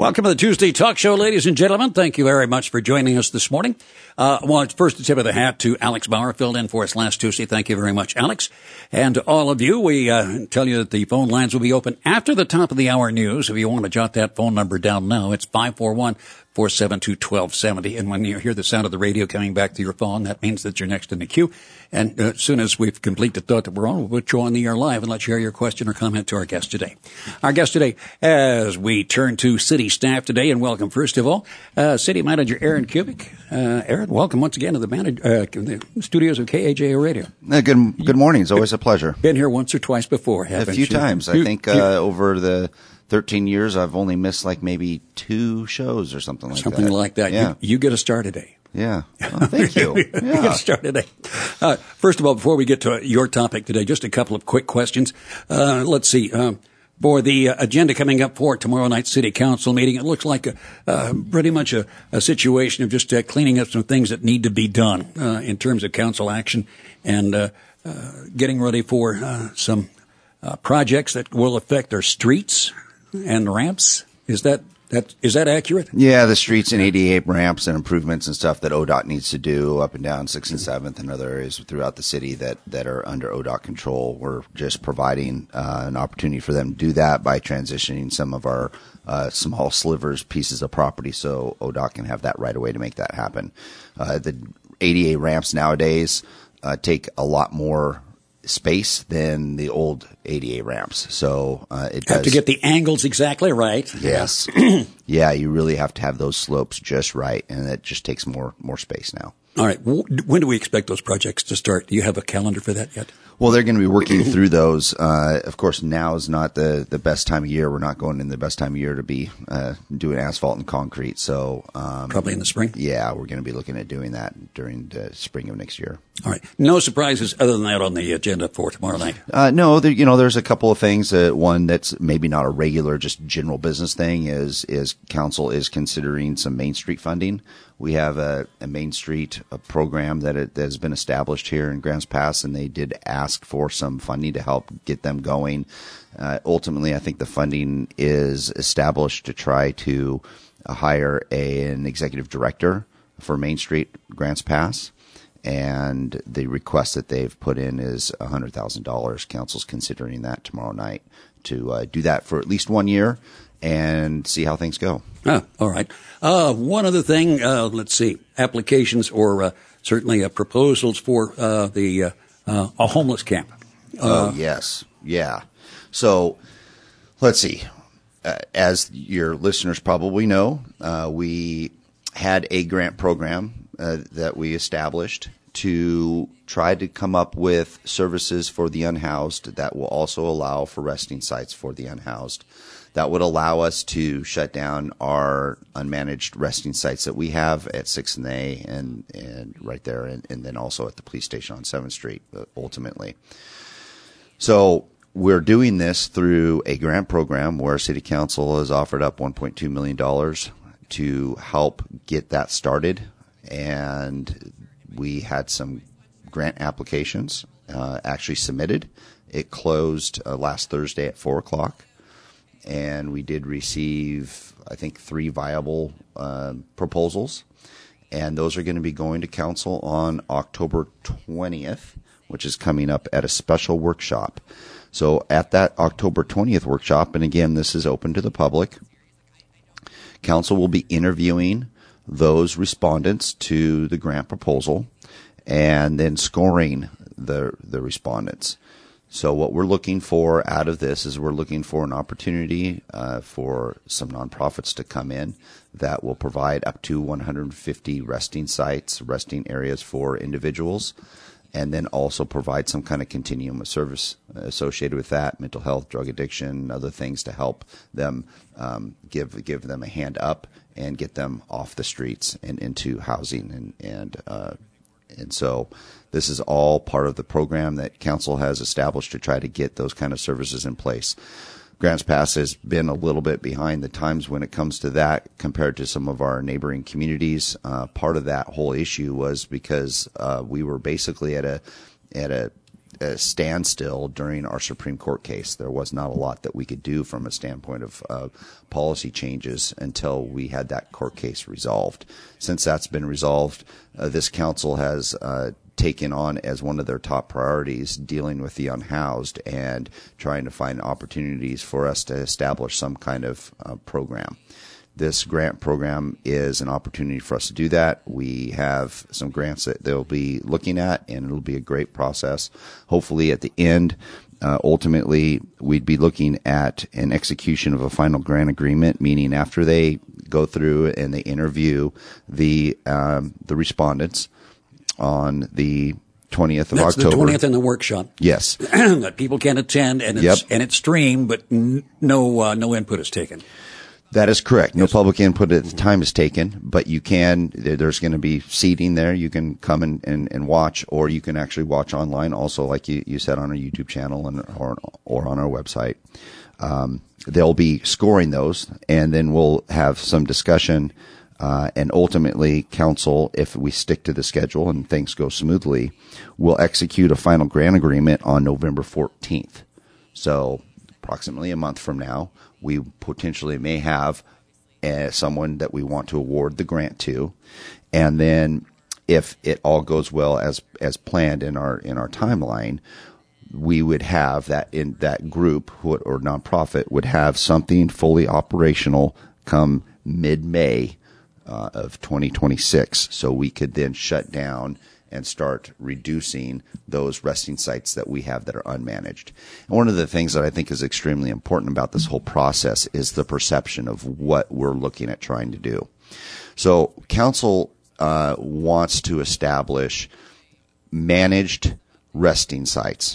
Welcome to the Tuesday Talk Show, ladies and gentlemen. Thank you very much for joining us this morning. I want first to tip of the hat to Alex Bauer, filled in for us last Tuesday. Thank you very much, Alex. And to all of you, we tell you that the phone lines will be open after the top of the hour news. If you want to jot that phone number down now, it's 541-472-1270. And when you hear the sound of the radio coming back to your phone, that means that you're next in the queue. And as soon as we've completed the thought that we're on, we'll put you on the air live and let you share your question or comment to our guest today. Our guest today, as we turn to city staff today, and welcome, first of all, City Manager Aaron Kubik. Aaron, welcome once again to the studios of KAJO Radio. Good morning. It's always a pleasure. Been here once or twice before, haven't you? A few times. I think over the 13 years, I've only missed like maybe 2 shows or something like that. Something like that. Yeah. You get a star today. Yeah. Well, thank you. You get a star today. First of all, before we get to your topic today, just a couple of quick questions. Let's see. For the agenda coming up for tomorrow night's City Council meeting, it looks like pretty much a situation of just cleaning up some things that need to be done in terms of council action and getting ready for some projects that will affect our streets and ramps. Is that accurate? Yeah, the streets and ADA ramps and improvements and stuff that ODOT needs to do up and down 6th and 7th and other areas throughout the city that are under ODOT control. We're just providing an opportunity for them to do that by transitioning some of our small slivers, pieces of property, so ODOT can have that right away to make that happen. The ADA ramps nowadays take a lot more space than the old ADA ramps. So it does have to get the angles exactly right. Yes. Yeah, you really have to have those slopes just right, and it just takes more space now. All right. When do we expect those projects to start? Do you have a calendar for that yet? Well, they're going to be working through those. Of course, now is not the best time of year. We're not going in the best time of year to be doing asphalt and concrete. So probably in the spring? Yeah, we're going to be looking at doing that during the spring of next year. All right. No surprises other than that on the agenda for tomorrow night? No, there's a couple of things. One that's maybe not a regular, just general business thing is council is considering some Main Street funding. We have a Main Street program that has been established here in Grants Pass, and they did ask for some funding to help get them going. Ultimately, I think the funding is established to try to hire an executive director for Main Street Grants Pass. And the request that they've put in is $100,000. Council's considering that tomorrow night to do that for at least 1 year and see how things go. All right. One other thing, let's see, applications or certainly proposals for a homeless camp. Yes. Yeah. So let's see. As your listeners probably know, we had a grant program that we established to try to come up with services for the unhoused that will also allow for resting sites for the unhoused. That would allow us to shut down our unmanaged resting sites that we have at 6th and A and right there, and then also at the police station on 7th Street, ultimately. So we're doing this through a grant program where City Council has offered up $1.2 million to help get that started. And we had some grant applications actually submitted. It closed last Thursday at 4 o'clock. And we did receive, I think, 3 viable proposals. And those are going to be going to council on October 20th, which is coming up at a special workshop. So at that October 20th workshop, and again, this is open to the public, council will be interviewing those respondents to the grant proposal and then scoring the respondents. So what we're looking for out of this is we're looking for an opportunity for some nonprofits to come in that will provide up to 150 resting sites, resting areas for individuals, and then also provide some kind of continuum of service associated with that, mental health, drug addiction, other things to help them give them a hand up and get them off the streets and into housing and so this is all part of the program that council has established to try to get those kind of services in place. Grants Pass has been a little bit behind the times when it comes to that compared to some of our neighboring communities. Part of that whole issue was because we were basically at a standstill during our Supreme Court case. There was not a lot that we could do from a standpoint of policy changes until we had that court case resolved. Since that's been resolved, this council has taken on as one of their top priorities dealing with the unhoused and trying to find opportunities for us to establish some kind of program. This grant program is an opportunity for us to do that. We have some grants that they'll be looking at, and it'll be a great process. Hopefully at the end, ultimately, we'd be looking at an execution of a final grant agreement, meaning after they go through and they interview the respondents on the 20th of That's October. The 20th in the workshop. Yes. That people can attend, and it's streamed, but no input is taken. That is correct. No public input at the time is taken, but you can, there's going to be seating there. You can come and watch, or you can actually watch online also, like you said, on our YouTube channel or on our website. They'll be scoring those, and then we'll have some discussion, and ultimately council, if we stick to the schedule and things go smoothly, will execute a final grant agreement on November 14th. So approximately a month from now, we potentially may have someone that we want to award the grant to, and then if it all goes well as planned in our timeline, we would have that group or nonprofit would have something fully operational come mid-May of 2026, so we could then shut down and start reducing those resting sites that we have that are unmanaged. And one of the things that I think is extremely important about this whole process is the perception of what we're looking at trying to do. So council wants to establish managed resting sites,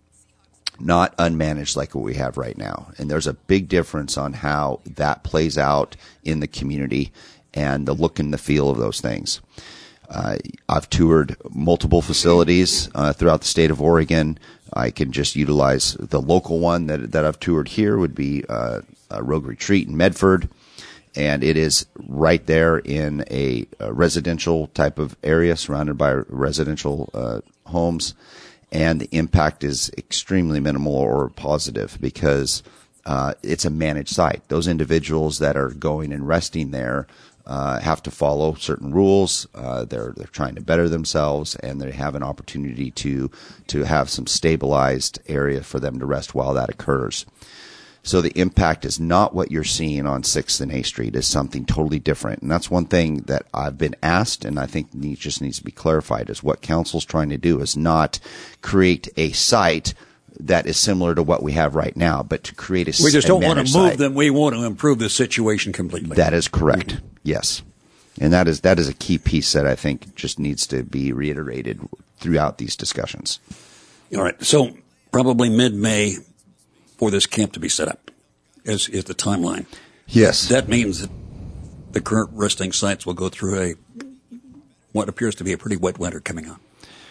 not unmanaged like what we have right now. And there's a big difference on how that plays out in the community and the look and the feel of those things. I've toured multiple facilities throughout the state of Oregon. I can just utilize the local one that I've toured here would be Rogue Retreat in Medford, and it is right there in a residential type of area surrounded by residential homes, and the impact is extremely minimal or positive because it's a managed site. Those individuals that are going and resting there have to follow certain rules. They're trying to better themselves, and they have an opportunity to have some stabilized area for them to rest while that occurs. So the impact is not what you're seeing on 6th and A Street. It's something totally different. And that's one thing that I've been asked, and I think just needs to be clarified, is what council's trying to do is not create a site that is similar to what we have right now, but to create a We just don't want to move site. them. We want to improve the situation completely. That is correct. Yes. And that is a key piece that I think just needs to be reiterated throughout these discussions. All right. So probably mid-May for this camp to be set up is the timeline. Yes. That means that the current resting sites will go through what appears to be a pretty wet winter coming on.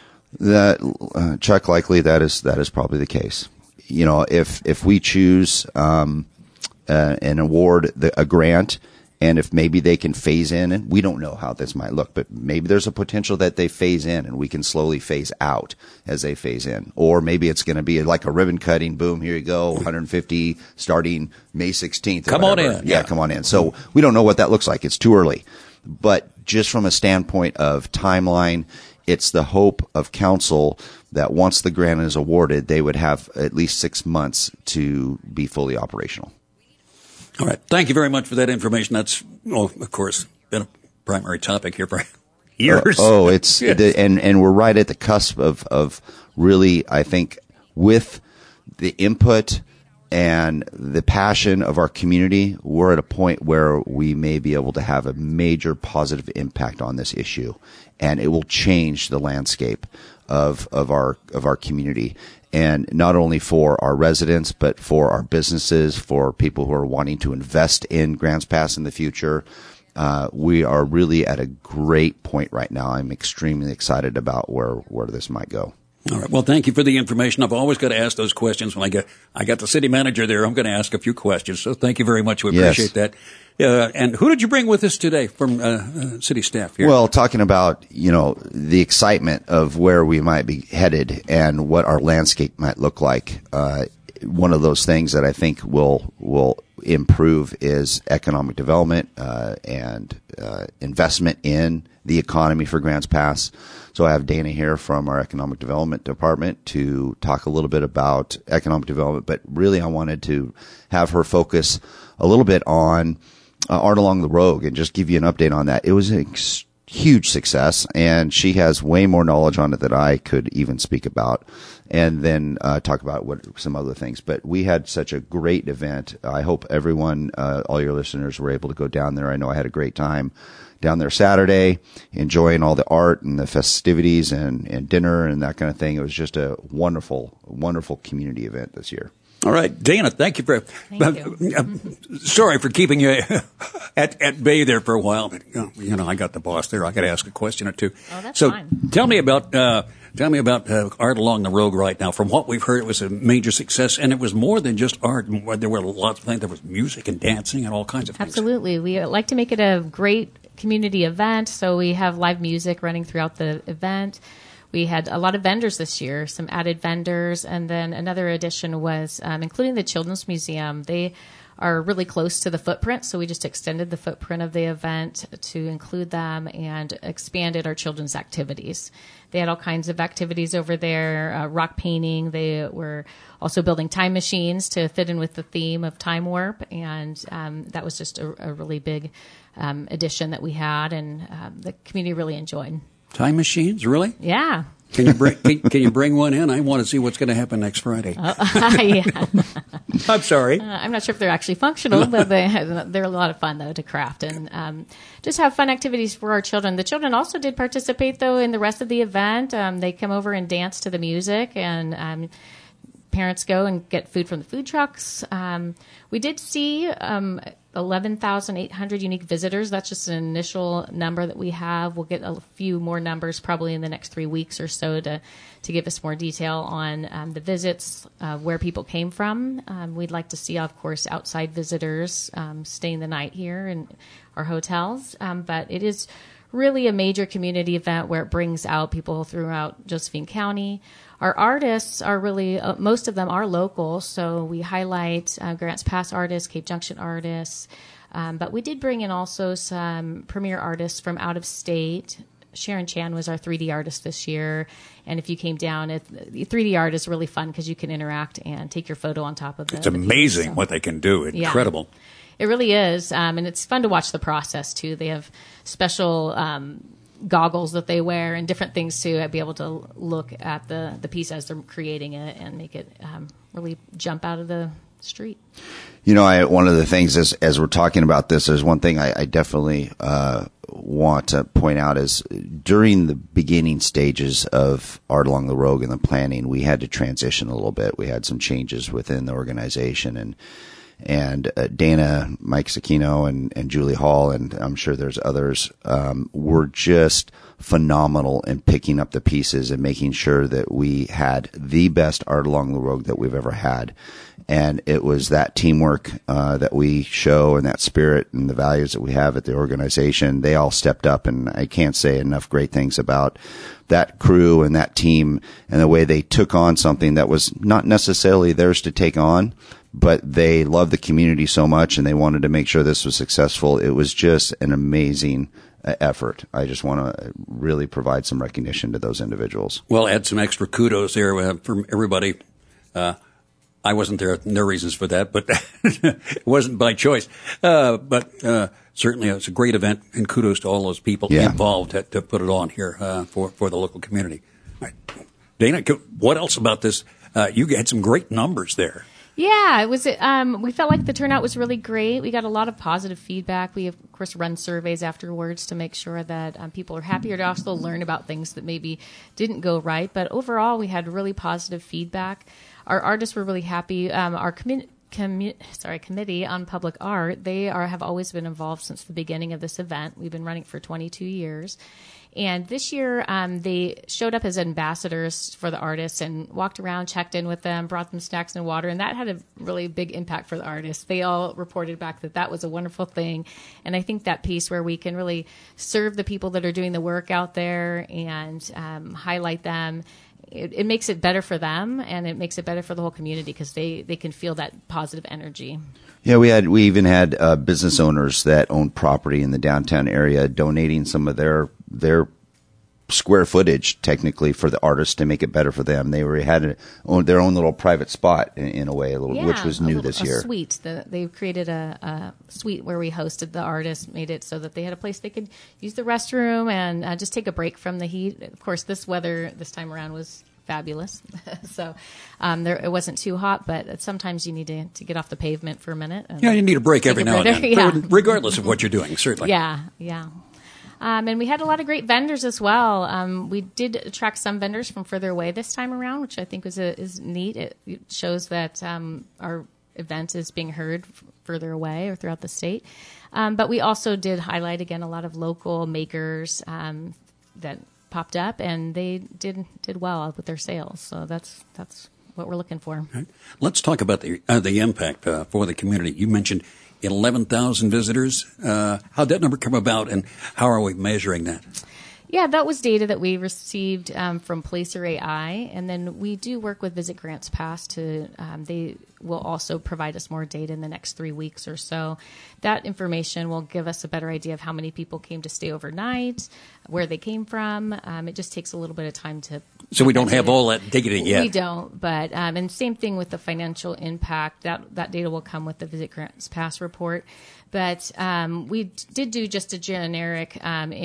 That Chuck, likely that is probably the case. You know, if we choose an award, a grant, and if maybe they can phase in, and we don't know how this might look, but maybe there's a potential that they phase in and we can slowly phase out as they phase in. Or maybe it's going to be like a ribbon cutting, boom, here you go, 150 starting May 16th. Come on in. Yeah, come on in. So we don't know what that looks like. It's too early. But just from a standpoint of timeline, it's the hope of council that once the grant is awarded, they would have at least 6 months to be fully operational. All right. Thank you very much for that information. That's, of course, been a primary topic here for years. It's and we're right at the cusp of really, I think, with the input and the passion of our community, we're at a point where we may be able to have a major positive impact on this issue, and it will change the landscape of our community. And not only for our residents, but for our businesses, for people who are wanting to invest in Grants Pass in the future. We are really at a great point right now. I'm extremely excited about where this might go. All right. Well, thank you for the information. I've always got to ask those questions when I got the city manager there. I'm going to ask a few questions. So thank you very much. We appreciate that. And who did you bring with us today from city staff here? Well, talking about, the excitement of where we might be headed and what our landscape might look like. One of those things that I think will improve is economic development and investment in the economy for Grants Pass. So I have Dana here from our economic development department to talk a little bit about economic development, but really I wanted to have her focus a little bit on Art Along the Rogue and just give you an update on that. It was a huge success, and she has way more knowledge on it than I could even speak about, and then talk about some other things. But we had such a great event. I hope everyone, all your listeners, were able to go down there. I know I had a great time down there Saturday, enjoying all the art and the festivities and dinner and that kind of thing. It was just a wonderful, wonderful community event this year. All right, Dana, thank you sorry for keeping you at bay there for a while, but I got the boss there. I got to ask a question or two. Oh, that's fine. Tell me about Art Along the Rogue right now. From what we've heard, it was a major success, and it was more than just art. There were lots of things. There was music and dancing and all kinds of things. Absolutely, we like to make it a great community event, so we have live music running throughout the event. We had a lot of vendors this year, some added vendors, and then another addition was including the Children's Museum. They are really close to the footprint, so we just extended the footprint of the event to include them and expanded our children's activities. They had all kinds of activities over there, rock painting. They were also building time machines to fit in with the theme of time warp, and that was just a really big addition that we had, and the community really enjoyed. Time machines, really? Yeah. Can you bring one in? I want to see what's going to happen next Friday. Yeah. I'm sorry. I'm not sure if they're actually functional, but they're a lot of fun, though, to craft and just have fun activities for our children. The children also did participate, though, in the rest of the event. They come over and dance to the music, and parents go and get food from the food trucks. We did see 11,800 unique visitors. That's just an initial number that we have. We'll get a few more numbers probably in the next 3 weeks or so to give us more detail on the visits, where people came from. We'd like to see, of course, outside visitors staying the night here in our hotels. But it is really a major community event where it brings out people throughout Josephine County. Our artists are really, most of them are local, so we highlight Grants Pass artists, Cape Junction artists, but we did bring in also some premier artists from out of state. Sharon Chan was our 3D artist this year, and if you came down, the 3D art is really fun because you can interact and take your photo on top of it. It's amazing what they can do. Incredible. Yeah. It really is, and it's fun to watch the process, too. They have special goggles that they wear and different things to be able to look at the piece as they're creating it and make it really jump out of the street. One of the things as we're talking about this, there's one thing I definitely want to point out is during the beginning stages of Art Along the Rogue and the planning, we had to transition a little bit. We had some changes within the organization, and Dana, Mike Sakino, and Julie Hall, and I'm sure there's others, were just phenomenal in picking up the pieces and making sure that we had the best Art Along the Rogue that we've ever had. And it was that teamwork that we show and that spirit and the values that we have at the organization. They all stepped up, and I can't say enough great things about that crew and that team and the way they took on something that was not necessarily theirs to take on, but they loved the community so much and they wanted to make sure this was successful. It was just an amazing effort. I just want to really provide some recognition to those individuals. Well, add some extra kudos there from everybody. I wasn't there. No reasons for that, but it wasn't by choice. But certainly it's a great event, and kudos to all those people involved to put it on here for the local community. All right. Dana, what else about this? You had some great numbers there. Yeah, it was. We felt like the turnout was really great. We got a lot of positive feedback. We, of course, run surveys afterwards to make sure that people are happy, or to also learn about things that maybe didn't go right. But overall, we had really positive feedback. Our artists were really happy. Our Committee on Public Art, have always been involved since the beginning of this event. We've been running it for 22 years. And this year, they showed up as ambassadors for the artists and walked around, checked in with them, brought them snacks and water. And that had a really big impact for the artists. They all reported back that was a wonderful thing. And I think that piece where we can really serve the people that are doing the work out there and highlight them, it makes it better for them, and it makes it better for the whole community because they can feel that positive energy. Yeah, we even had business owners that own property in the downtown area donating some of their square footage, technically, for the artists to make it better for them. They had their own little private spot in a way, which was new this year. A suite. They've created a suite where we hosted the artists, made it so that they had a place they could use the restroom and just take a break from the heat. Of course, this weather this time around was fabulous. So it wasn't too hot, but sometimes you need to get off the pavement for a minute. Yeah, you need a break every now and then, yeah. regardless of what you're doing, certainly. Yeah. And we had a lot of great vendors as well. We did attract some vendors from further away this time around, which I think is neat. It shows that our event is being heard further away or throughout the state. But we also did highlight, again, a lot of local makers that popped up, and they did well with their sales. So that's what we're looking for. Right. Let's talk about the impact for the community. You mentioned 11,000 visitors. How'd that number come about, and how are we measuring that? Yeah, that was data that we received from Placer AI, and then we do work with Visit Grants Pass they will also provide us more data in the next 3 weeks or so. That information will give us a better idea of how many people came to stay overnight, where they came from. It just takes a little bit of time to... So we don't have all that data yet. We don't, but and same thing with the financial impact. That data will come with the Visit Grants Pass report. But we did do just a generic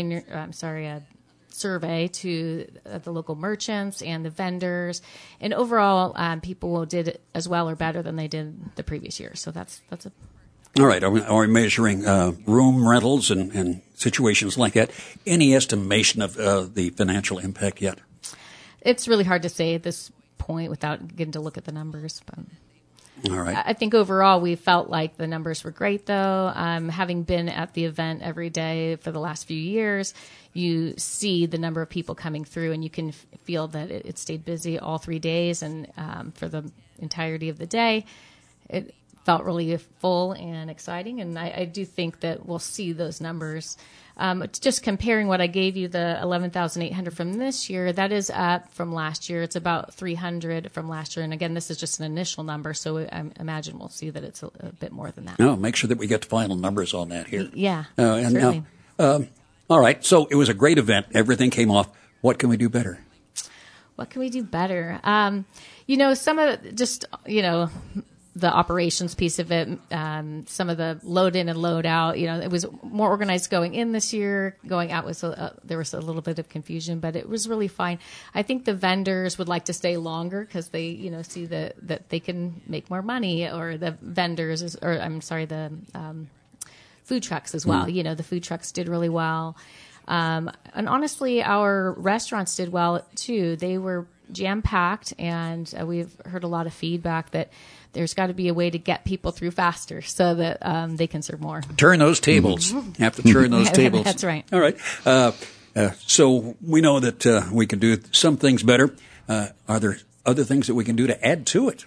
survey to the local merchants and the vendors, and overall, people did as well or better than they did the previous year. So that's a. All right. Are we measuring room rentals and situations like that? Any estimation of the financial impact yet? It's really hard to say at this point without getting to look at the numbers, but. All right. I think overall we felt like the numbers were great, though. Having been at the event every day for the last few years, you see the number of people coming through, and you can feel that it stayed busy all 3 days, and for the entirety of the day, it felt really full and exciting. And I do think that we'll see those numbers. Just comparing what I gave you, the 11,800 from this year, that is up from last year. It's about 300 from last year. And again, this is just an initial number, so I imagine we'll see that it's a bit more than that. No, make sure that we get the final numbers on that here. Yeah, certainly. All right, so it was a great event. Everything came off. What can we do better? What can we do better? Some of the operations piece of it, some of the load in and load out, it was more organized going in this year. Going out there was a little bit of confusion, but it was really fine. I think the vendors would like to stay longer because they, see that they can make more money, or the vendors, the food trucks as well. The food trucks did really well. And honestly, our restaurants did well too. They were jam-packed, and we've heard a lot of feedback that there's got to be a way to get people through faster so that they can serve more. Turn those tables. You have to turn those tables. That's right. All right. So we know that we can do some things better. Are there other things that we can do to add to it?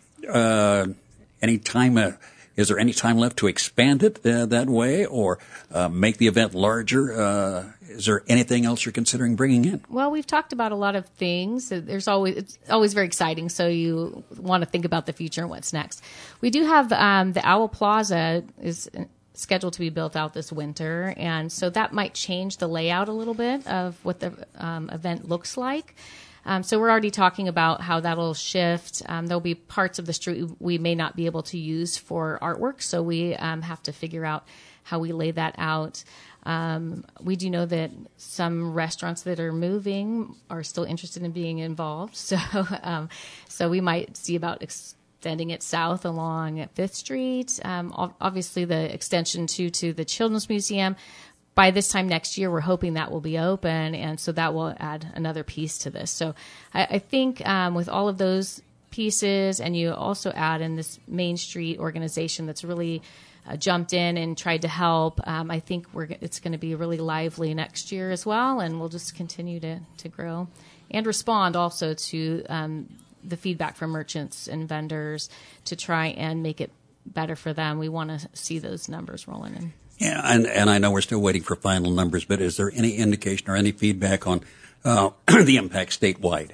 Is there any time left to expand it that way, or make the event larger? Is there anything else you're considering bringing in? Well, we've talked about a lot of things. It's always very exciting, so you want to think about the future and what's next. We do have the Owl Plaza is scheduled to be built out this winter, and so that might change the layout a little bit of what the event looks like. So we're already talking about how that'll shift. There'll be parts of the street we may not be able to use for artwork, so we have to figure out how we lay that out. We do know that some restaurants that are moving are still interested in being involved, so we might see about extending it south along 5th Street. Obviously, the extension to the Children's Museum. By this time next year, we're hoping that will be open, and so that will add another piece to this. So I think with all of those pieces, and you also add in this Main Street organization that's really jumped in and tried to help. I think it's going to be really lively next year as well, and we'll just continue to grow and respond also to the feedback from merchants and vendors to try and make it better for them. We want to see those numbers rolling in. Yeah, and I know we're still waiting for final numbers, but is there any indication or any feedback on the impact statewide?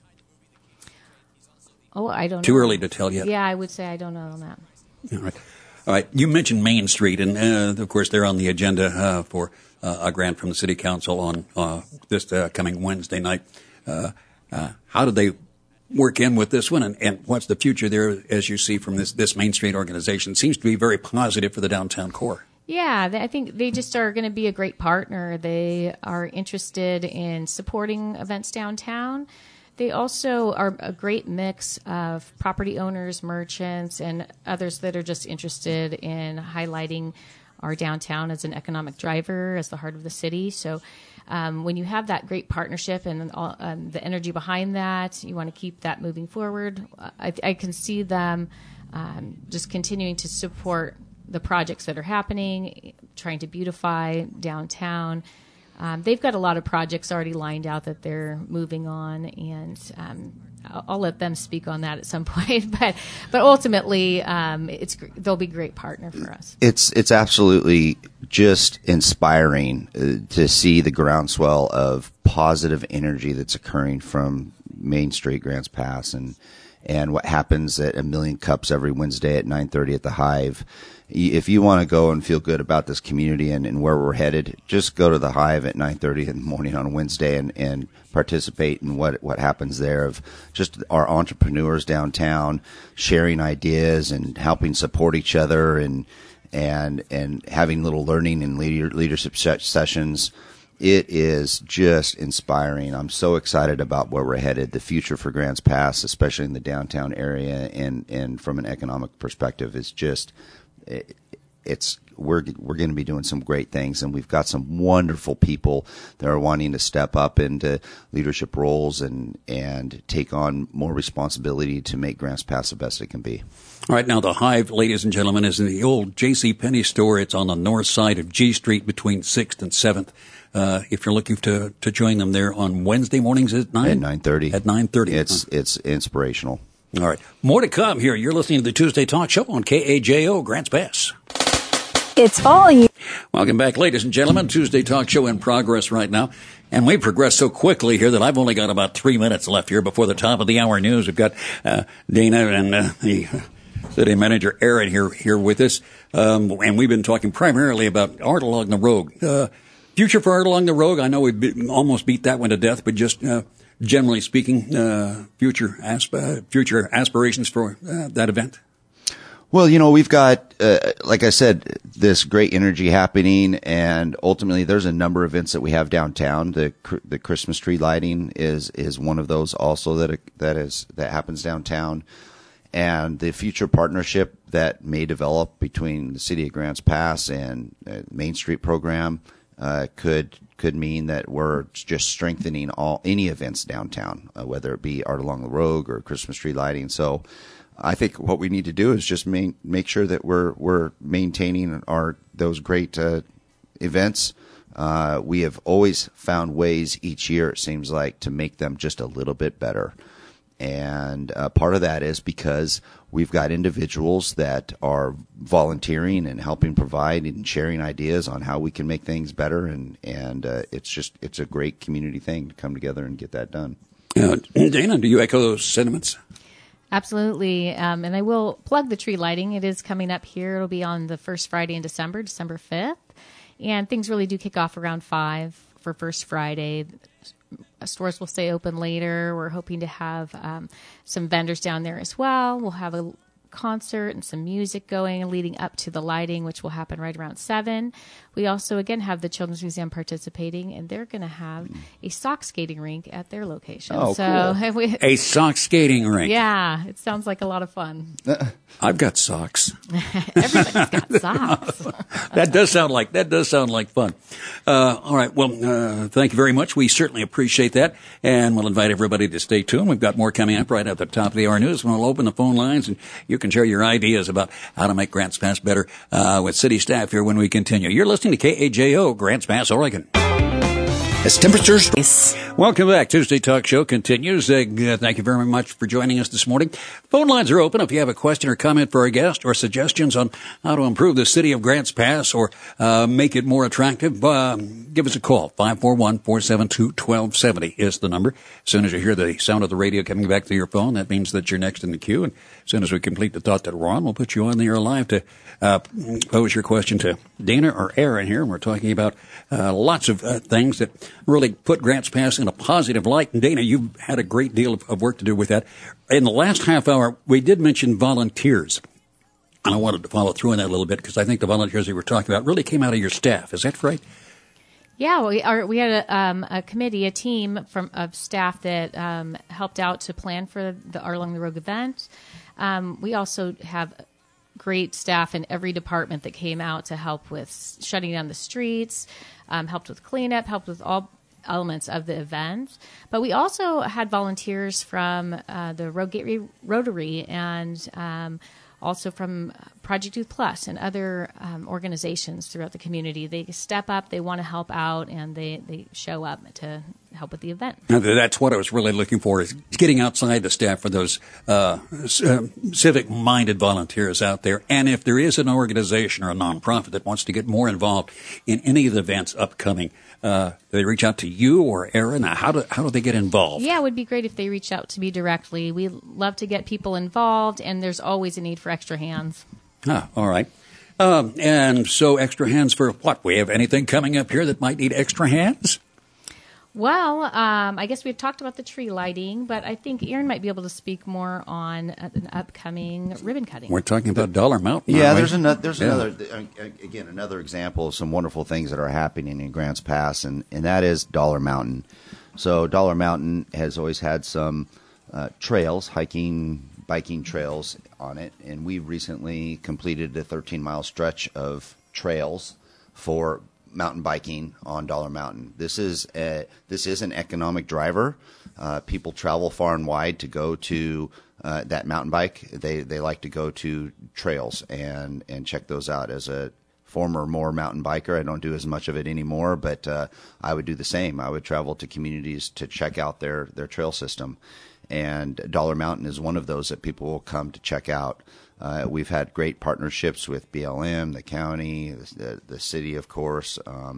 Oh, I don't know. Too early to tell yet. Yeah, I would say I don't know on that. All right. You mentioned Main Street, and of course they're on the agenda for a grant from the City Council on this coming Wednesday night. How did they work in with this one, and what's the future there as you see from this Main Street organization? Seems to be very positive for the downtown core. Yeah, I think they just are going to be a great partner. They are interested in supporting events downtown. They also are a great mix of property owners, merchants, and others that are just interested in highlighting our downtown as an economic driver, as the heart of the city. So when you have that great partnership and the energy behind that, you want to keep that moving forward. I can see them just continuing to support the projects that are happening, trying to beautify downtown. They've got a lot of projects already lined out that they're moving on, and I'll let them speak on that at some point. But ultimately, they'll be a great partner for us. It's absolutely just inspiring to see the groundswell of positive energy that's occurring from Main Street, Grants Pass, and what happens at A Million Cups every Wednesday at 9:30 at the Hive. If you want to go and feel good about this community and where we're headed, just go to the Hive at 9:30 in the morning on a Wednesday and participate in what happens there, of just our entrepreneurs downtown sharing ideas and helping support each other and having little learning and leadership sessions. It is just inspiring. I'm so excited about where we're headed. The future for Grants Pass, especially in the downtown area and from an economic perspective, is just we're going to be doing some great things, and we've got some wonderful people that are wanting to step up into leadership roles and take on more responsibility to make Grants Pass the best it can be. All right, now the Hive, ladies and gentlemen, is in the old J.C. Penney store. It's on the north side of G Street between 6th and 7th. If you're looking to join them there on Wednesday mornings at 9? At 9:30. At 9:30. It's inspirational. All right. More to come here. You're listening to the Tuesday Talk Show on KAJO Grants Pass. It's fall. Welcome back, ladies and gentlemen. Tuesday Talk Show in progress right now. And we progressed so quickly here that I've only got about 3 minutes left here before the top of the hour news. We've got Dana and the city manager Aaron here with us. And we've been talking primarily about Art Along the Rogue. Future for Art Along the Rogue, I know we've almost beat that one to death, but just generally speaking, future aspirations for that event? Well, we've got, like I said, this great energy happening, and ultimately there's a number of events that we have downtown. The Christmas tree lighting is one of those also that happens downtown. And the future partnership that may develop between the City of Grants Pass and Main Street program could mean that we're just strengthening any events downtown, whether it be Art Along the Rogue or Christmas tree lighting. So I think what we need to do is just make sure that we're maintaining those great events. We have always found ways each year, it seems like, to make them just a little bit better. And part of that is because we've got individuals that are volunteering and helping provide and sharing ideas on how we can make things better. And it's a great community thing to come together and get that done. Dana, do you echo those sentiments? Absolutely. And I will plug the tree lighting. It is coming up here. It'll be on the first Friday in December 5th. And things really do kick off around 5 for First Friday. Stores will stay open later. We're hoping to have some vendors down there as well. We'll have a concert and some music going leading up to the lighting, which will happen right around 7. We also, again, have the Children's Museum participating, and they're going to have a sock skating rink at their location. Oh, so cool. A sock skating rink. Yeah, it sounds like a lot of fun. I've got socks. Everybody's got socks. That does sound like fun. All right. Well, thank you very much. We certainly appreciate that, and we'll invite everybody to stay tuned. We've got more coming up right at the top of the hour news. We'll open the phone lines, and you can share your ideas about how to make Grants Pass better with city staff here when we continue. You're listening to KAJO, Grants Pass, Oregon. As temperatures... Welcome back. Tuesday Talk Show continues. Thank you very much for joining us this morning. Phone lines are open. If you have a question or comment for our guest or suggestions on how to improve the city of Grants Pass or make it more attractive, give us a call. 541-472-1270 is the number. As soon as you hear the sound of the radio coming back to your phone, that means that you're next in the queue. And as soon as we complete the thought that we're on, we'll put you on the air live to pose your question to Dana or Aaron here. And we're talking about lots of things that really put Grants Pass in a positive light. And Dana, you've had a great deal of work to do with that. In the last half hour, we did mention volunteers. And I wanted to follow through on that a little bit because I think the volunteers we were talking about really came out of your staff. Is that right? Yeah, we had a committee, a team of staff that helped out to plan for the Art Along the Rogue event. We also have great staff in every department that came out to help with shutting down the streets, helped with cleanup, helped with all elements of the event. But we also had volunteers from the Rogue Gateway Rotary and also from Project Youth Plus and other organizations throughout the community. They step up, they want to help out, and they show up to help with the event. Now, that's what I was really looking for, is getting outside the staff for those civic-minded volunteers out there. And if there is an organization or a nonprofit that wants to get more involved in any of the events upcoming, they reach out to you or Aaron. How do they get involved? Yeah, it would be great if they reach out to me directly. We love to get people involved, and there's always a need for extra hands. All right. And so extra hands for what? We have anything coming up here that might need extra hands? Well, I guess we've talked about the tree lighting, but I think Aaron might be able to speak more on an upcoming ribbon cutting. We're talking about Dollar Mountain. Yeah, there's another example of some wonderful things that are happening in Grants Pass, and that is Dollar Mountain. So Dollar Mountain has always had some trails, hiking, biking trails on it, and we recently completed a 13-mile stretch of trails for mountain biking on Dollar Mountain. This is an economic driver. People travel far and wide to go to that mountain bike. They like to go to trails and check those out. As a former more mountain biker, I don't do as much of it anymore, but I would do the same. I would travel to communities to check out their trail system. And Dollar Mountain is one of those that people will come to check out. We've had great partnerships with BLM, the county, the city, of course.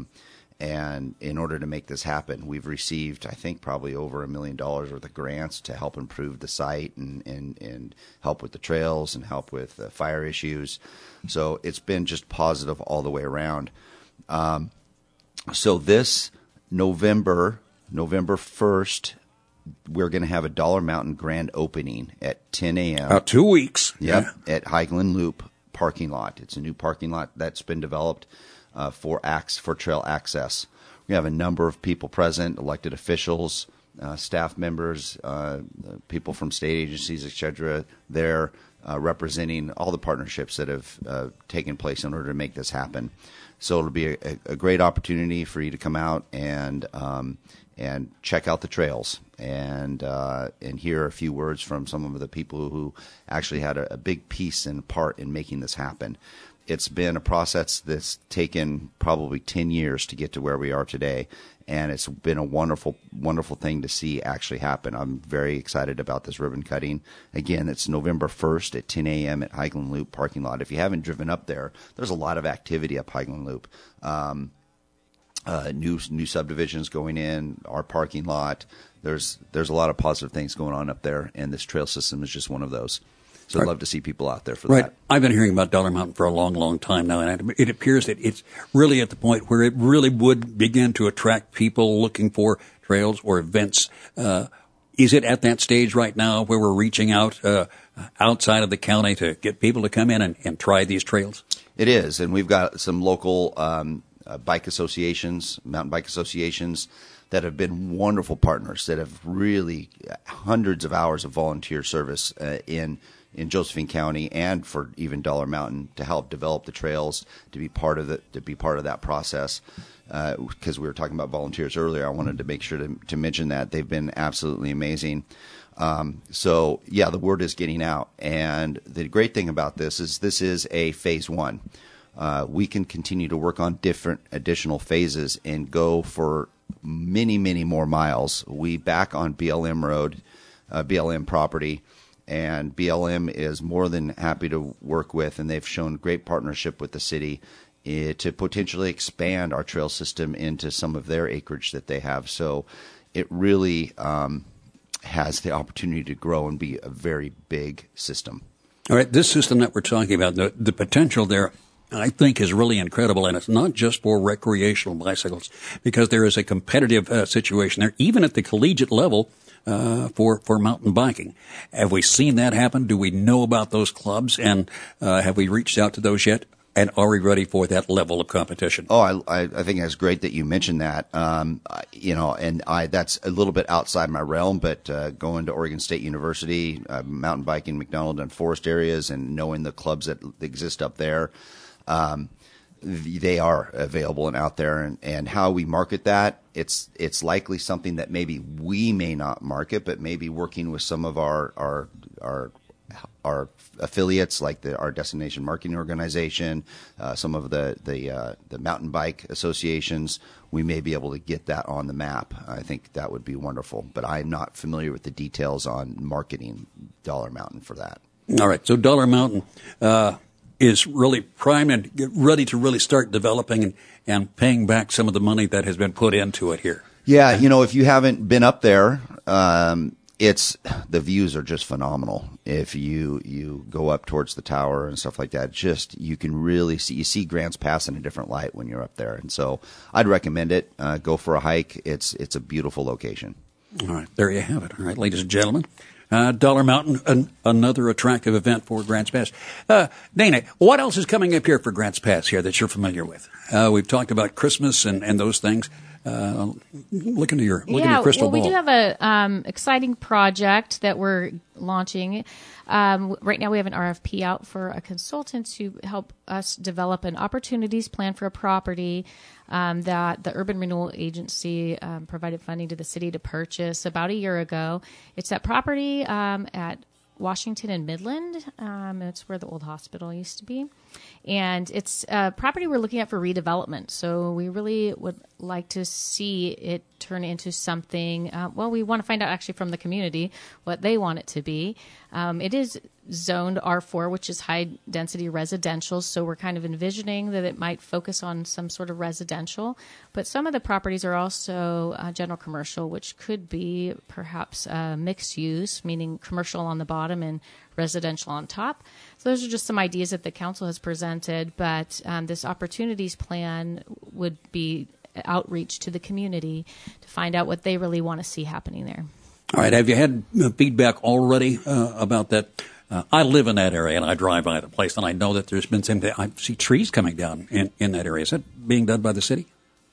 And in order to make this happen, we've received, I think, probably over $1 million worth of grants to help improve the site and help with the trails and help with fire issues. So it's been just positive all the way around. So this November 1st, we're going to have a Dollar Mountain grand opening at 10 a.m. About 2 weeks. Yep, at Highland Loop parking lot. It's a new parking lot that's been developed for trail access. We have a number of people present, elected officials, staff members, people from state agencies, etc. there representing all the partnerships that have taken place in order to make this happen. So it'll be a great opportunity for you to come out and check out the trails and hear a few words from some of the people who actually had a big piece and part in making this happen. It's been a process that's taken probably 10 years to get to where we are today, and it's been a wonderful, wonderful thing to see actually happen. I'm very excited about this ribbon cutting. Again, it's November 1st at 10 a.m. at Highland Loop parking lot. If you haven't driven up there, there's a lot of activity up Highland Loop. New subdivisions going in, our parking lot. There's a lot of positive things going on up there, and this trail system is just one of those. So I'd love to see people out there for that. I've been hearing about Dollar Mountain for a long, long time now, and it appears that it's really at the point where it really would begin to attract people looking for trails or events. Is it at that stage right now where we're reaching out outside of the county to get people to come in and try these trails? It is, and we've got some local bike associations, mountain bike associations that have been wonderful partners that have really hundreds of hours of volunteer service in Josephine County and for even Dollar Mountain to help develop the trails, to be part of that process. Because we were talking about volunteers earlier, I wanted to make sure to mention that they've been absolutely amazing. So yeah, the word is getting out, and the great thing about this is a phase one. We can continue to work on different additional phases and go for many, many more miles. We back on BLM Road, BLM property, and BLM is more than happy to work with, and they've shown great partnership with the city to potentially expand our trail system into some of their acreage that they have. So it really has the opportunity to grow and be a very big system. All right, this system that we're talking about, the potential there, I think, is really incredible, and it's not just for recreational bicycles, because there is a competitive situation there, even at the collegiate level, for mountain biking. Have we seen that happen? Do we know about those clubs, and have we reached out to those yet? And are we ready for that level of competition? Oh, I think it's great that you mentioned that. That's a little bit outside my realm, but going to Oregon State University, mountain biking, McDonald and Forest areas, and knowing the clubs that exist up there, they are available and out there. And how we market that, it's likely something that maybe we may not market, but maybe working with some of our affiliates, like our destination marketing organization, some of the mountain bike associations, we may be able to get that on the map. I think that would be wonderful, but I'm not familiar with the details on marketing Dollar Mountain for that. All right, so Dollar Mountain is really primed and ready to really start developing and paying back some of the money that has been put into it here. Yeah, if you haven't been up there, the views are just phenomenal. If you go up towards the tower and stuff like that, you can really see Grants Pass in a different light when you're up there. And so I'd recommend it. Go for a hike. It's a beautiful location. All right, there you have it. All right, ladies and gentlemen. Dollar Mountain, another attractive event for Grants Pass. Dana, what else is coming up here for Grants Pass here that you're familiar with? We've talked about Christmas and those things. Look into your crystal ball. We do have a exciting project that we're launching. Right now we have an RFP out for a consultant to help us develop an opportunities plan for a property that the Urban Renewal Agency provided funding to the city to purchase about a year ago. It's that property at Washington and Midland. It's where the old hospital used to be. And it's a property we're looking at for redevelopment. So we really would like to see it turn into something. We want to find out actually from the community what they want it to be. It is zoned R4, which is high density residential. So we're kind of envisioning that it might focus on some sort of residential. But some of the properties are also general commercial, which could be perhaps mixed use, meaning commercial on the bottom and residential on top. So those are just some ideas that the council has presented, but this opportunities plan would be outreach to the community to find out what they really want to see happening there. All right. Have you had feedback already about that? I live in that area and I drive by the place, and I know that there's been I see trees coming down in that area. Is that being done by the city?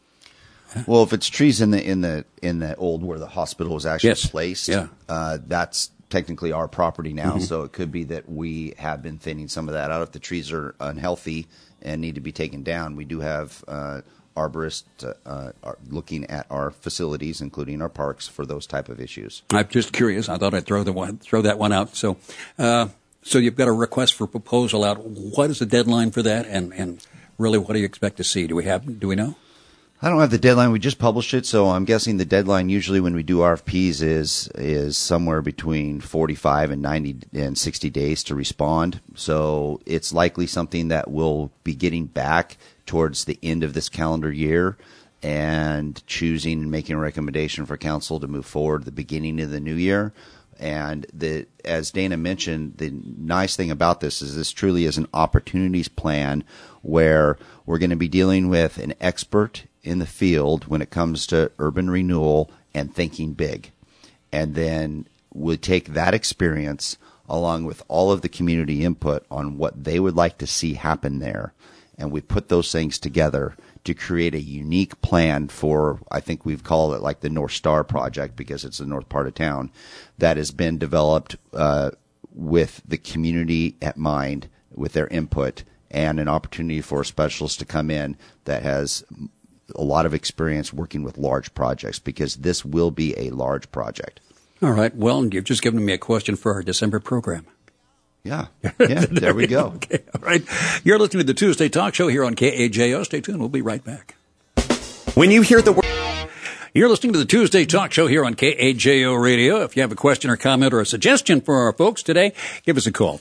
Well, if it's trees in the old where the hospital was actually placed, that's technically our property now. Mm-hmm. So it could be that we have been thinning some of that out. If the trees are unhealthy and need to be taken down, we do have arborists looking at our facilities, including our parks, for those type of issues. I'm just curious. I thought I'd throw that one out. So you've got a request for proposal out. What is the deadline for that? And really, what do you expect to see? Do we know? I don't have the deadline. We just published it, so I'm guessing the deadline usually when we do RFPs is somewhere between 45 and 90 and 60 days to respond. So it's likely something that we'll be getting back towards the end of this calendar year and choosing and making a recommendation for council to move forward at the beginning of the new year. And as Dana mentioned, the nice thing about this is this truly is an opportunities plan where we're going to be dealing with an expert in the field when it comes to urban renewal and thinking big. And then we'll take that experience along with all of the community input on what they would like to see happen there. And we put those things together to create a unique plan for, I think we've called it like the North Star Project because it's the north part of town, that has been developed with the community at mind, with their input, and an opportunity for a specialist to come in that has a lot of experience working with large projects, because this will be a large project. All right. Well, you've just given me a question for our December program. Yeah. There we go. Okay. All right. You're listening to the Tuesday Talk Show here on KAJO. Stay tuned. We'll be right back. When you hear the word... You're listening to the Tuesday Talk Show here on KAJO Radio. If you have a question or comment or a suggestion for our folks today, give us a call.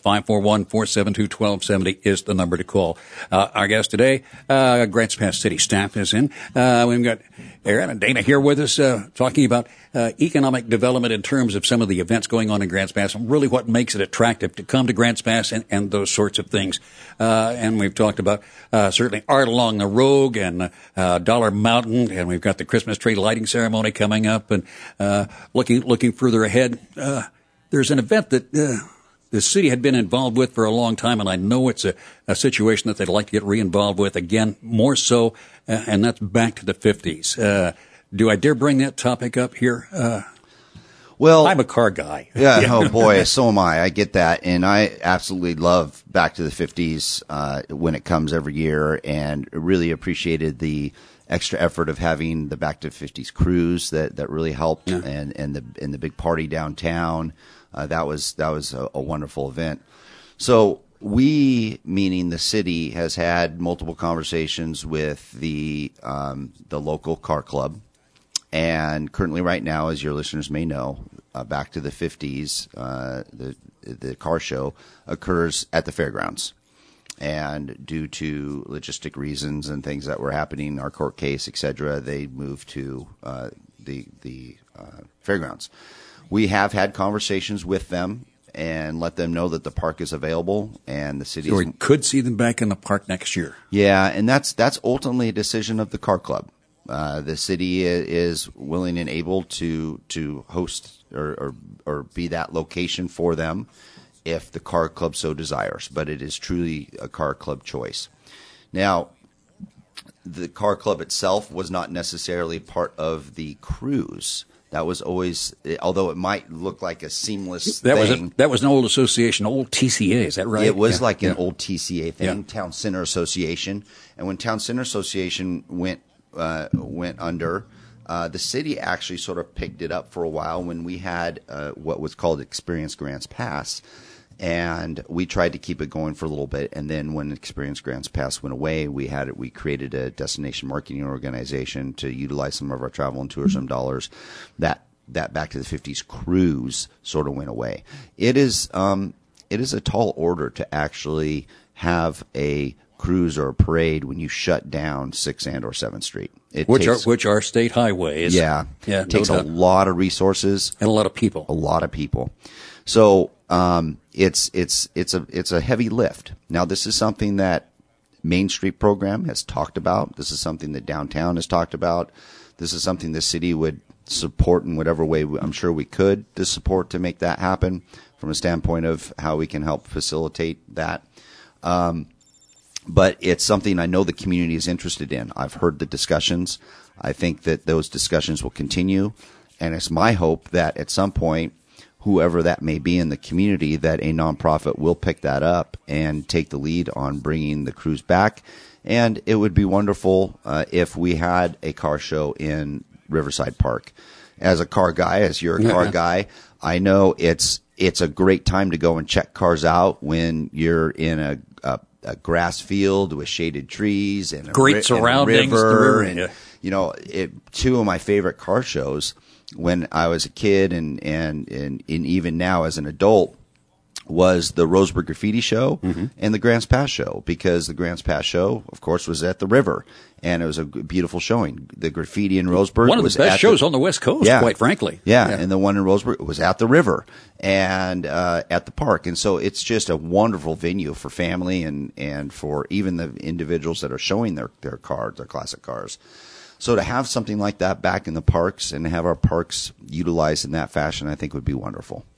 541-472-1270 is the number to call. Our guest today, Grants Pass City staff is in. We've got Aaron and Dana here with us, talking about economic development in terms of some of the events going on in Grants Pass and really what makes it attractive to come to Grants Pass and those sorts of things. And we've talked about certainly art along the Rogue and Dollar Mountain, and we've got the Christmas tree lighting ceremony coming up, and looking further ahead, there's an event that the city had been involved with for a long time, and I know it's a situation that they'd like to get re-involved with again, more so, and that's back to the 50s. Do I dare bring that topic up here? Well, I'm a car guy. Yeah, oh boy, so am I. I get that. And I absolutely love Back to the 50s when it comes every year, and really appreciated the extra effort of having the Back to the 50s cruise that really helped, Yeah. and the big party downtown. That was a wonderful event. So we, meaning the city, has had multiple conversations with the local car club. And currently right now, as your listeners may know, Back to the 50s, the car show occurs at the fairgrounds. And due to logistic reasons and things that were happening, our court case, et cetera, they moved to the fairgrounds. We have had conversations with them and let them know that the park is available, and the city. So we could see them back in the park next year. Yeah, and that's ultimately a decision of the car club. The city is willing and able to host or be that location for them if the car club so desires, but it is truly a car club choice. Now, the car club itself was not necessarily part of the cruise. That was always, although it might look like a seamless thing. That was an old association, old TCA, is that right? It was like an old TCA thing, Yeah. Town Center Association. And when Town Center Association went under, the city actually sort of picked it up for a while when we had what was called Experience Grants Pass. And we tried to keep it going for a little bit. And then when Experience Grants Pass went away, we created a destination marketing organization to utilize some of our travel and tourism dollars. That Back to the 50s cruise sort of went away. It is a tall order to actually have a cruise or a parade when you shut down 6th and or 7th Street. Which are state highways. Yeah. Yeah. It takes a lot of resources. And a lot of people. A lot of people. So, it's a heavy lift. Now, this is something that Main Street program has talked about. This is something that downtown has talked about. This is something the city would support in whatever way I'm sure we could to support to make that happen from a standpoint of how we can help facilitate that. But it's something I know the community is interested in. I've heard the discussions. I think that those discussions will continue. And it's my hope that at some point, whoever that may be in the community, that a nonprofit will pick that up and take the lead on bringing the cruise back. And it would be wonderful if we had a car show in Riverside Park. As a car guy, as you're a car guy, I know it's a great time to go and check cars out when you're in a grass field with shaded trees and great surroundings, and a river, yeah. and you know, two of my favorite car shows when I was a kid and even now as an adult was the Roseburg Graffiti Show and the Grants Pass Show, because the Grants Pass Show, of course, was at the river, and it was a beautiful showing. The graffiti in Roseburg one of was the best shows on the West Coast, quite frankly. Yeah, and the one in Roseburg was at the river and at the park, and so it's just a wonderful venue for family and for even the individuals that are showing their cars, their classic cars. So to have something like that back in the parks and have our parks utilized in that fashion, I think would be wonderful.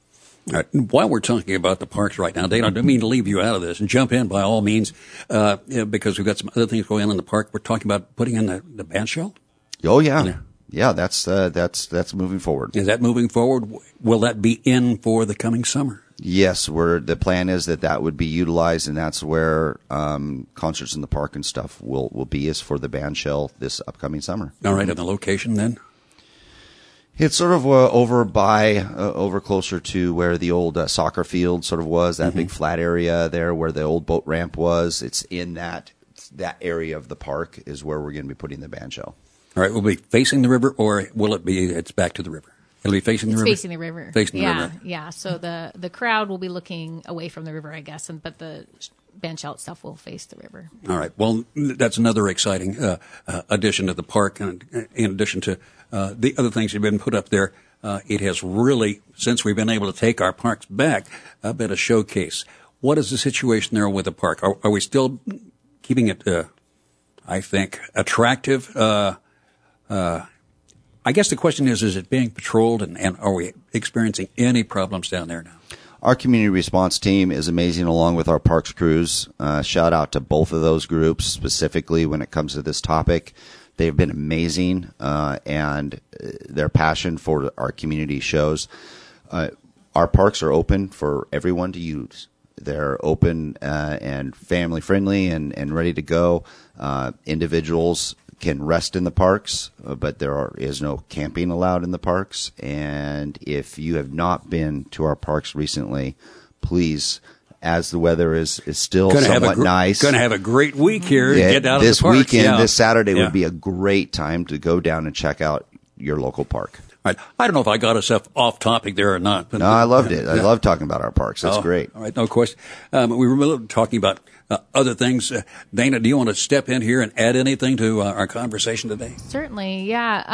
All right. While we're talking about the parks right now, Dana, I don't mean to leave you out of this, and jump in by all means, because we've got some other things going on in the park. We're talking about putting in the band shell. Oh yeah. Yeah, that's moving forward. Is that moving forward? Will that be in for the coming summer? Yes, the plan is that would be utilized, and that's where concerts in the park and stuff will be, is for the band shell this upcoming summer. All right, and the location then? It's sort of over closer to where the old soccer field sort of was, that big flat area there where the old boat ramp was. It's in that area of the park is where we're going to be putting the band shell. All right, will it be facing the river, or will it be, it's back to the river? It'll be facing the river? Facing the river. Facing the river. Yeah. So the crowd will be looking away from the river, I guess, but the band shell itself will face the river. All right. Well, that's another exciting addition to the park. And in addition to the other things that have been put up there, it has really, since we've been able to take our parks back, been a showcase. What is the situation there with the park? Are we still keeping it, I think, attractive? I guess the question is it being patrolled, and are we experiencing any problems down there now? Our community response team is amazing, along with our parks crews. Shout out to both of those groups specifically when it comes to this topic. They've been amazing, and their passion for our community shows. Our parks are open for everyone to use. They're open and family friendly and ready to go. Individuals can rest in the parks, but there is no camping allowed in the parks. And if you have not been to our parks recently, please, as the weather is still somewhat nice. Going to have a great week here. Get out this of the parks. Weekend, this Saturday would be a great time to go down and check out your local park. All right. I don't know if I got us off topic there or not. But, no, I loved it. I love talking about our parks. That's great. All right. No question. We were talking about other things. Dana, do you want to step in here and add anything to our conversation today? Certainly, yeah.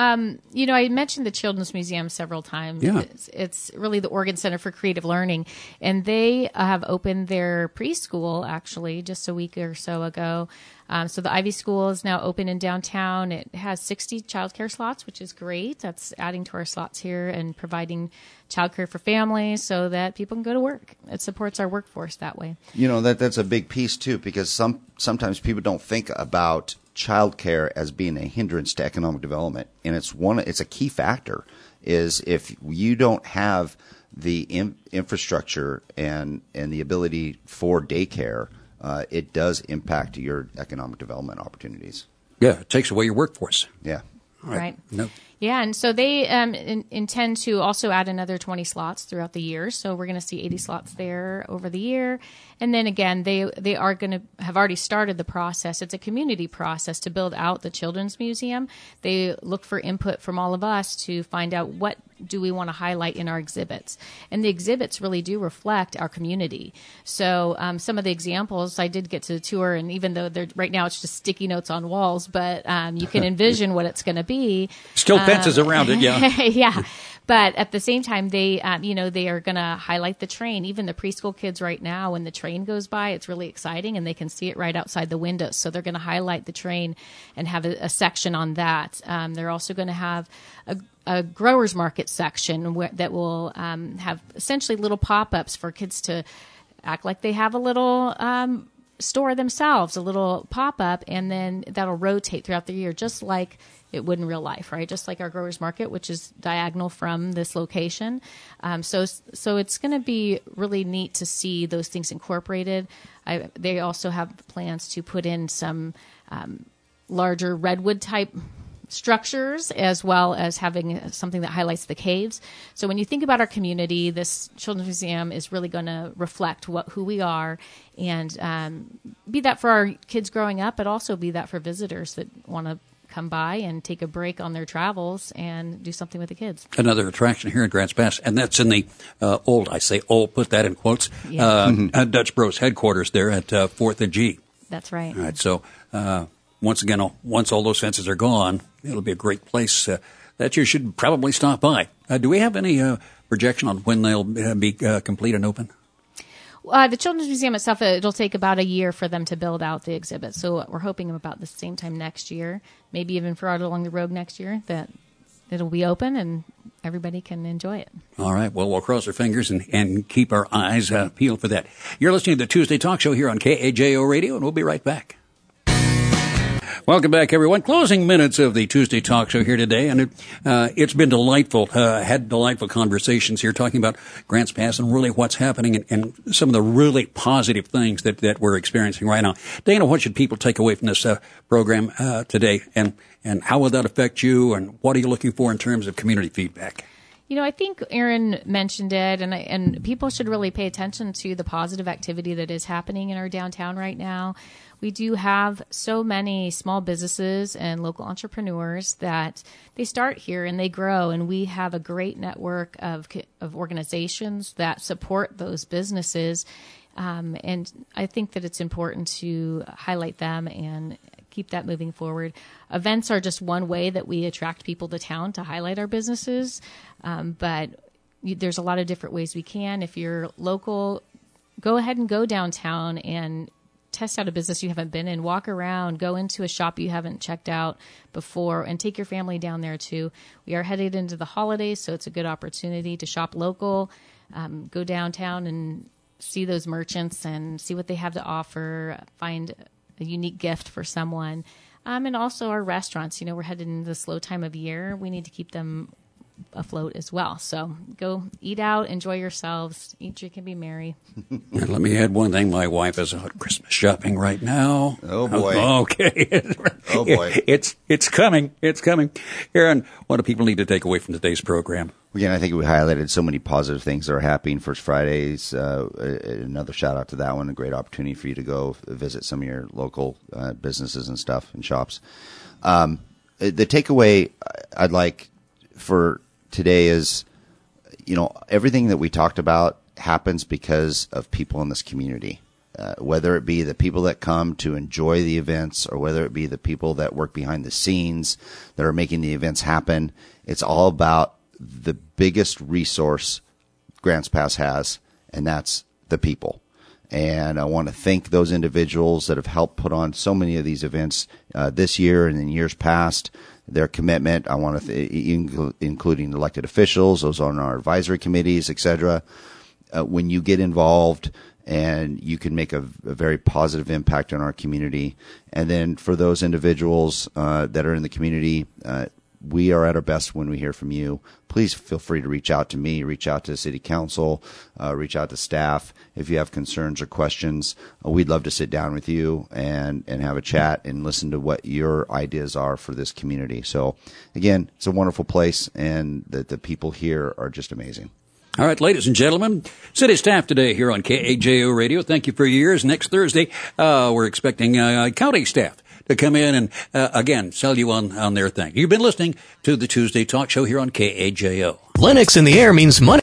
I mentioned the Children's Museum several times. Yeah. It's really the Oregon Center for Creative Learning, and they have opened their preschool actually just a week or so ago. So the Ivy School is now open in downtown. It has 60 childcare slots, which is great. That's adding to our slots here and providing childcare for families so that people can go to work. It supports our workforce that way. That's a big piece too, because sometimes people don't think about childcare as being a hindrance to economic development, and it's a key factor. Is if you don't have the infrastructure and the ability for daycare, it does impact your economic development opportunities. Yeah, it takes away your workforce. Yeah. Right. No. Yeah, and so they intend to also add another 20 slots throughout the year. So we're going to see 80 slots there over the year. And then again, they are going to have already started the process. It's a community process to build out the Children's Museum. They look for input from all of us to find out what do we want to highlight in our exhibits. And the exhibits really do reflect our community. So some of the examples, I did get to tour, and even though right now it's just sticky notes on walls, but you can envision what it's going to be. Still fences around it, yeah. Yeah. But at the same time, they are going to highlight the train. Even the preschool kids right now, when the train goes by, it's really exciting, and they can see it right outside the windows. So they're going to highlight the train and have a section on that. They're also going to have a growers market section that will have essentially little pop-ups for kids to act like they have a little store themselves, a little pop-up, and then that'll rotate throughout the year, just like it would in real life, right? Just like our growers market, which is diagonal from this location. So it's going to be really neat to see those things incorporated. They also have plans to put in some larger redwood type structures, as well as having something that highlights the caves. So when you think about our community, this Children's Museum is really going to reflect who we are, and be that for our kids growing up, but also be that for visitors that want to come by and take a break on their travels and do something with the kids. Another attraction here in Grants Pass, and that's in the old, I say old, put that in quotes, Dutch Bros headquarters there at 4th and G. That's right. All right, so once again, once all those fences are gone, it'll be a great place that you should probably stop by. Do we have any projection on when they'll be complete and open? The Children's Museum itself, it'll take about a year for them to build out the exhibit. So we're hoping about the same time next year, maybe even further along the road next year, that it'll be open and everybody can enjoy it. All right. Well, we'll cross our fingers and keep our eyes peeled for that. You're listening to the Tuesday Talk Show here on KAJO Radio, and we'll be right back. Welcome back, everyone. Closing minutes of the Tuesday Talk Show here today, and it's been delightful. Had delightful conversations here talking about Grants Pass and really what's happening and some of the really positive things that we're experiencing right now. Dana, what should people take away from this program today, and how will that affect you, and what are you looking for in terms of community feedback? I think Aaron mentioned it, and people should really pay attention to the positive activity that is happening in our downtown right now. We do have so many small businesses and local entrepreneurs that they start here and they grow, and we have a great network of organizations that support those businesses. And I think that it's important to highlight them and keep that moving forward. Events are just one way that we attract people to town to highlight our businesses, but there's a lot of different ways we can. If you're local, go ahead and go downtown and test out a business you haven't been in. Walk around, go into a shop you haven't checked out before, and take your family down there too. We are headed into the holidays, so it's a good opportunity to shop local, go downtown and see those merchants and see what they have to offer, find a unique gift for someone. And also our restaurants. We're headed into the slow time of year. We need to keep them afloat as well. So go eat out, enjoy yourselves, eat, drink, and be merry. And let me add one thing. My wife is out Christmas shopping right now. Oh, boy. Okay. Oh, boy. It's coming. It's coming. Aaron, what do people need to take away from today's program? Again, I think we highlighted so many positive things that are happening. First Fridays, another shout out to that one. A great opportunity for you to go visit some of your local businesses and stuff and shops. The takeaway I'd like for today is, everything that we talked about happens because of people in this community. Whether it be the people that come to enjoy the events or whether it be the people that work behind the scenes that are making the events happen, it's all about the biggest resource Grants Pass has, and that's the people. And I want to thank those individuals that have helped put on so many of these events this year and in years past. Their commitment, I want to including elected officials, those on our advisory committees, etc. When you get involved, and you can make a very positive impact on our community. And then for those individuals that are in the community, we are at our best when we hear from you. Please feel free to reach out to me, reach out to the city council, reach out to staff. If you have concerns or questions, we'd love to sit down with you and have a chat and listen to what your ideas are for this community. So again, it's a wonderful place, and the people here are just amazing. All right, ladies and gentlemen, city staff today here on KAJO Radio. Thank you for your ears. Next Thursday, we're expecting county staff to come in and, again, sell you on their thing. You've been listening to the Tuesday Talk Show here on KAJO. Lennox in the air means money.